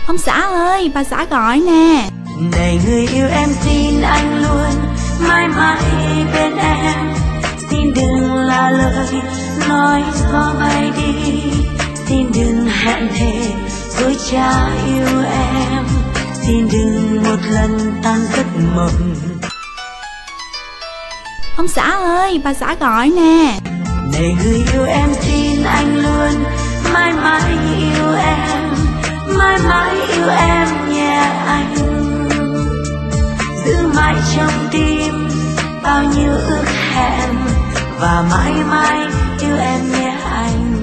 Ông xã ơi, bà xã gọi nè. Này người yêu em tin anh luôn mãi mãi bên em. Xin đừng là lời nói gió bay đi. Xin đừng hẹn thề dối trá yêu em. Xin đừng một lần tan giấc mộng. Ông xã ơi, bà xã gọi nè. Này người yêu em tin anh luôn mãi mãi yêu em. Mãi mãi yêu em nhé anh. Giữ mãi trong tim bao nhiêu ước hẹn. Và mãi mãi yêu em nhé anh.